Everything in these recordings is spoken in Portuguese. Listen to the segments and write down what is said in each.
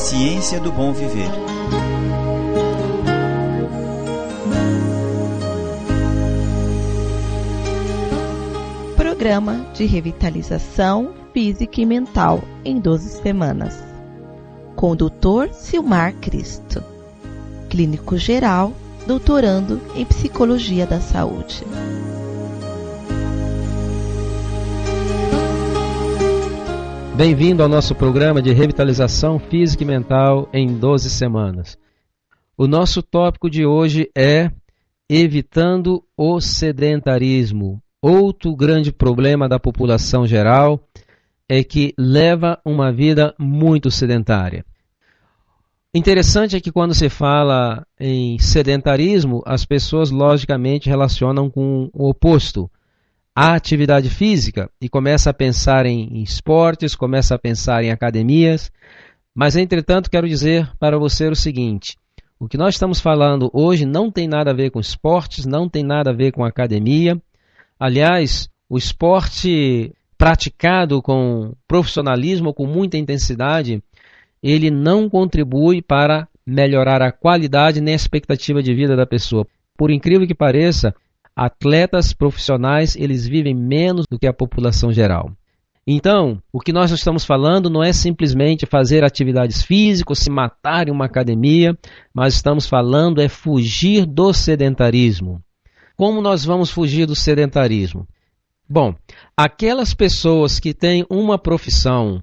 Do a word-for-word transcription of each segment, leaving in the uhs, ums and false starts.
Ciência do Bom Viver. Programa de revitalização física e mental em doze semanas. Com o doutor Silmar Cristo, clínico geral, doutorando em Psicologia da Saúde. Bem-vindo ao nosso programa de revitalização física e mental em doze semanas. O nosso tópico de hoje é evitando o sedentarismo. Outro grande problema da população geral é que leva uma vida muito sedentária. Interessante é que quando se fala em sedentarismo, as pessoas logicamente relacionam com o oposto, a atividade física, e começa a pensar em esportes, começa a pensar em academias, mas entretanto quero dizer para você o seguinte: o que nós estamos falando hoje não tem nada a ver com esportes, não tem nada a ver com academia. Aliás, o esporte praticado com profissionalismo, com muita intensidade, ele não contribui para melhorar a qualidade nem a expectativa de vida da pessoa. Por incrível que pareça, atletas profissionais, eles vivem menos do que a população geral. Então, o que nós estamos falando não é simplesmente fazer atividades físicas, se matar em uma academia, mas estamos falando é fugir do sedentarismo. Como nós vamos fugir do sedentarismo? Bom, aquelas pessoas que têm uma profissão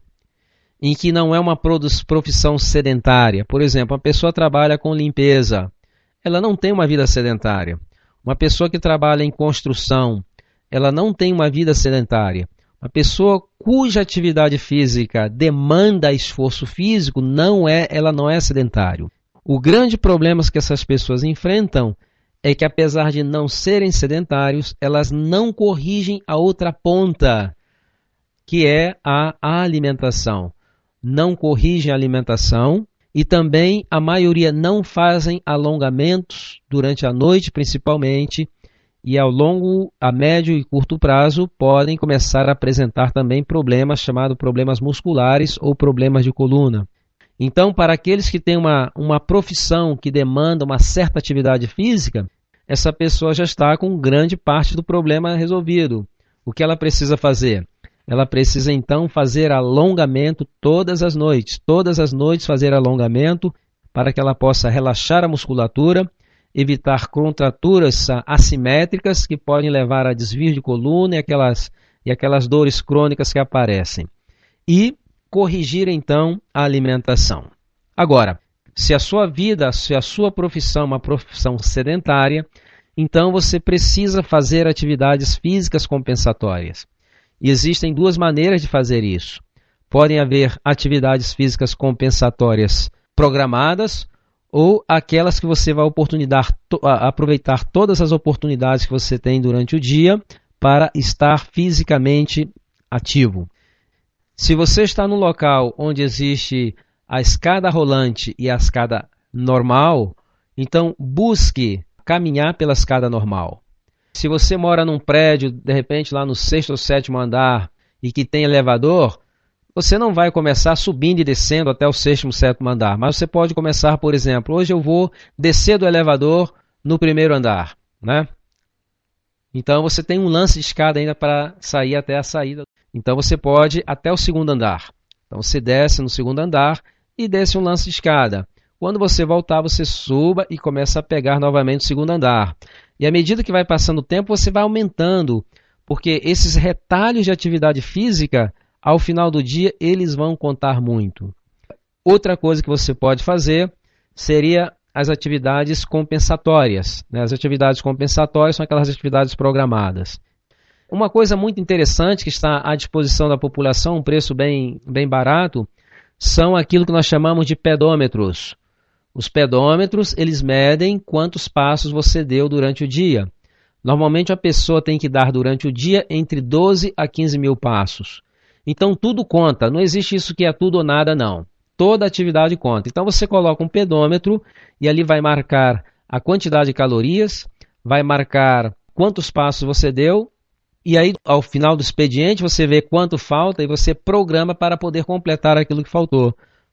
em que não é uma profissão sedentária, por exemplo, uma pessoa trabalha com limpeza, ela não tem uma vida sedentária. Uma pessoa que trabalha em construção, ela não tem uma vida sedentária. Uma pessoa cuja atividade física demanda esforço físico, não é, ela não é sedentário. O grande problema que essas pessoas enfrentam é que, apesar de não serem sedentários, elas não corrigem a outra ponta, que é a alimentação. Não corrigem a alimentação. E também a maioria não fazem alongamentos durante a noite, principalmente, e ao longo, a médio e curto prazo podem começar a apresentar também problemas chamados problemas musculares ou problemas de coluna. Então, para aqueles que têm uma, uma profissão que demanda uma certa atividade física, essa pessoa já está com grande parte do problema resolvido. O que ela precisa fazer? Ela precisa então fazer alongamento todas as noites, todas as noites fazer alongamento para que ela possa relaxar a musculatura, evitar contraturas assimétricas que podem levar a desvio de coluna e aquelas, e aquelas dores crônicas que aparecem. E corrigir então a alimentação. Agora, se a sua vida, se a sua profissão é uma profissão sedentária, então você precisa fazer atividades físicas compensatórias. E existem duas maneiras de fazer isso. Podem haver atividades físicas compensatórias programadas ou aquelas que você vai oportunidade, aproveitar todas as oportunidades que você tem durante o dia para estar fisicamente ativo. Se você está no local onde existe a escada rolante e a escada normal, então busque caminhar pela escada normal. Se você mora num prédio, de repente lá no sexto ou sétimo andar e que tem elevador, você não vai começar subindo e descendo até o sexto ou sétimo andar, mas você pode começar, por exemplo, hoje eu vou descer do elevador no primeiro andar, né? Então você tem um lance de escada ainda para sair até a saída. Então você pode ir até o segundo andar. Então você desce no segundo andar e desce um lance de escada. Quando você voltar, você suba e começa a pegar novamente o segundo andar. E à medida que vai passando o tempo, você vai aumentando, porque esses retalhos de atividade física, ao final do dia, eles vão contar muito. Outra coisa que você pode fazer seria as atividades compensatórias. Né? As atividades compensatórias são aquelas atividades programadas. Uma coisa muito interessante que está à disposição da população, um preço bem, bem barato, são aquilo que nós chamamos de pedômetros. Os pedômetros, eles medem quantos passos você deu durante o dia. Normalmente a pessoa tem que dar durante o dia entre doze a quinze mil passos. Então tudo conta, não existe isso que é tudo ou nada não. Toda atividade conta. Então você coloca um pedômetro e ali vai marcar a quantidade de calorias, vai marcar quantos passos você deu e aí ao final do expediente você vê quanto falta e você programa para poder completar aquilo que faltou.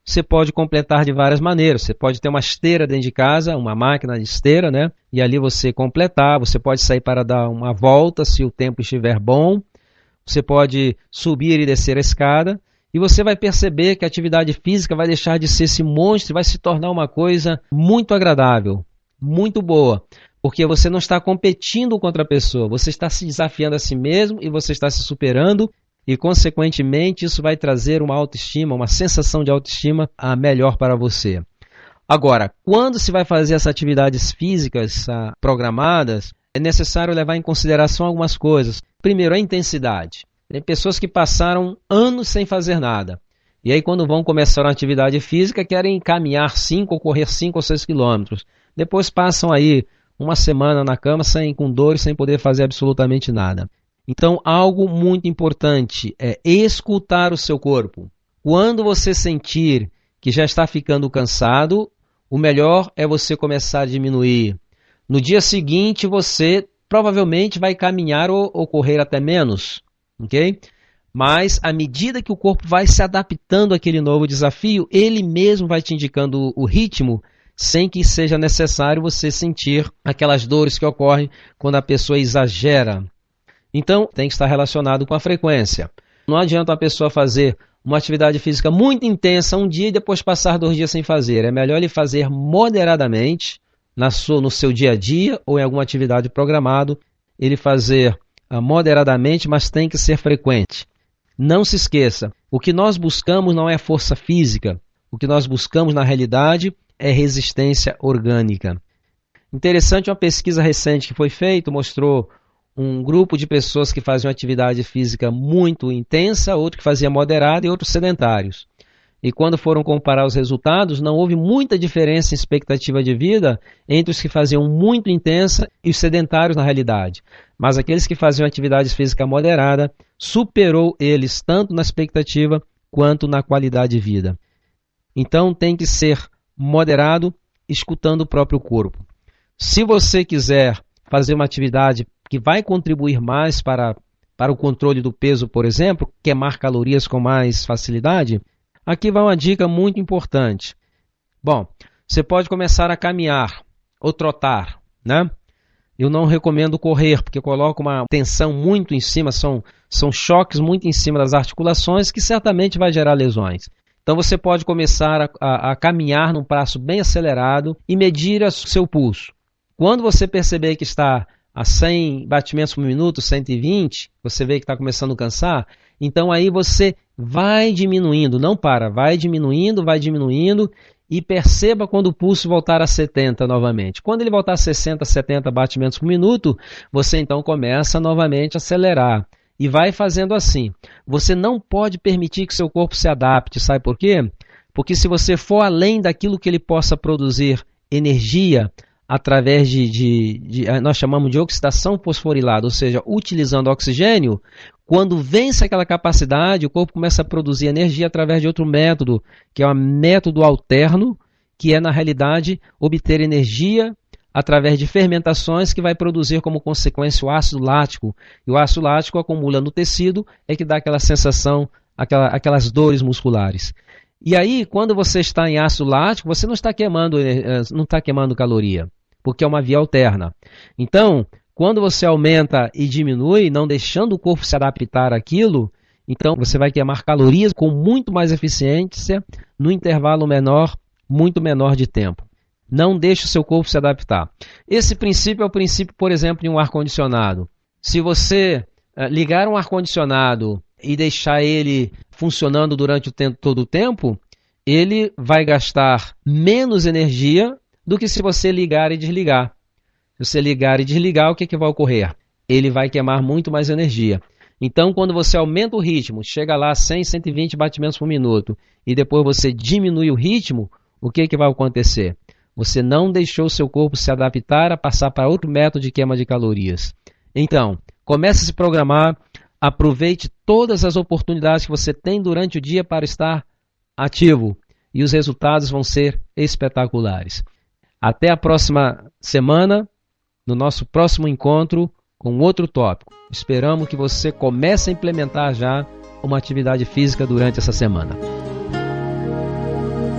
você pode completar de várias maneiras. Você pode ter uma esteira dentro de casa, uma máquina de esteira, né? E ali você completar. Você pode sair para dar uma volta se o tempo estiver bom. Você pode subir e descer a escada. E você vai perceber que a atividade física vai deixar de ser esse monstro e vai se tornar uma coisa muito agradável, muito boa. Porque você não está competindo contra a pessoa, você está se desafiando a si mesmo e você está se superando e, consequentemente, isso vai trazer uma autoestima, uma sensação de autoestima a melhor para você. Agora, quando se vai fazer essas atividades físicas ah, programadas, é necessário levar em consideração algumas coisas. Primeiro, a intensidade. Tem pessoas que passaram anos sem fazer nada. E aí, quando vão começar uma atividade física, querem caminhar cinco ou correr cinco ou seis quilômetros. Depois passam aí uma semana na cama sem, com dores, sem poder fazer absolutamente nada. Então, algo muito importante é escutar o seu corpo. Quando você sentir que já está ficando cansado, o melhor é você começar a diminuir. No dia seguinte, você provavelmente vai caminhar ou, ou correr até menos. Okay? Mas, à medida que o corpo vai se adaptando àquele novo desafio, ele mesmo vai te indicando o ritmo, sem que seja necessário você sentir aquelas dores que ocorrem quando a pessoa exagera. Então, tem que estar relacionado com a frequência. Não adianta a pessoa fazer uma atividade física muito intensa um dia e depois passar dois dias sem fazer. É melhor ele fazer moderadamente, na sua, no seu dia a dia ou em alguma atividade programada, ele fazer moderadamente, mas tem que ser frequente. Não se esqueça, o que nós buscamos não é força física, o que nós buscamos na realidade é resistência orgânica. Interessante, uma pesquisa recente que foi feita mostrou um grupo de pessoas que faziam atividade física muito intensa, outro que fazia moderada e outros sedentários. E quando foram comparar os resultados, não houve muita diferença em expectativa de vida entre os que faziam muito intensa e os sedentários na realidade. Mas aqueles que faziam atividade física moderada superou eles tanto na expectativa quanto na qualidade de vida. Então tem que ser moderado, escutando o próprio corpo. Se você quiser fazer uma atividade que vai contribuir mais para, para o controle do peso, por exemplo, queimar calorias com mais facilidade, aqui vai uma dica muito importante. Bom, você pode começar a caminhar ou trotar, né? Eu não recomendo correr, porque coloca uma tensão muito em cima, são, são choques muito em cima das articulações, que certamente vai gerar lesões. Então você pode começar a, a, a caminhar num passo bem acelerado e medir o seu pulso. Quando você perceber que está a cem batimentos por minuto, cento e vinte, você vê que está começando a cansar, então aí você vai diminuindo, não para, vai diminuindo, vai diminuindo e perceba quando o pulso voltar a setenta novamente. Quando ele voltar a sessenta, setenta batimentos por minuto, você então começa novamente a acelerar e vai fazendo assim. Você não pode permitir que seu corpo se adapte, sabe por quê? Porque se você for além daquilo que ele possa produzir energia, através de, de, de, nós chamamos de oxidação fosforilada, ou seja, utilizando oxigênio, quando vence aquela capacidade, o corpo começa a produzir energia através de outro método, que é um método alterno, que é, na realidade, obter energia através de fermentações que vai produzir como consequência o ácido lático. E o ácido lático acumula no tecido, é que dá aquela sensação, aquela, aquelas dores musculares. E aí, quando você está em ácido lático, você não está queimando, não está queimando caloria, porque é uma via alterna. Então, quando você aumenta e diminui, não deixando o corpo se adaptar àquilo, então você vai queimar calorias com muito mais eficiência no intervalo menor, muito menor de tempo. Não deixe o seu corpo se adaptar. Esse princípio é o princípio, por exemplo, de um ar-condicionado. Se você uh, ligar um ar-condicionado e deixar ele funcionando durante o tempo, todo o tempo, ele vai gastar menos energia do que se você ligar e desligar. Se você ligar e desligar, o que, que vai ocorrer? Ele vai queimar muito mais energia. Então, quando você aumenta o ritmo, chega lá a cem, cento e vinte batimentos por minuto, e depois você diminui o ritmo, o que, que vai acontecer? Você não deixou o seu corpo se adaptar a passar para outro método de queima de calorias. Então, comece a se programar, aproveite todas as oportunidades que você tem durante o dia para estar ativo, e os resultados vão ser espetaculares. Até a próxima semana, no nosso próximo encontro com outro tópico. Esperamos que você comece a implementar já uma atividade física durante essa semana.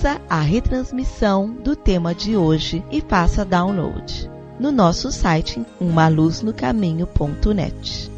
Ouça a retransmissão do tema de hoje e faça download no nosso site uma luz no caminho ponto net.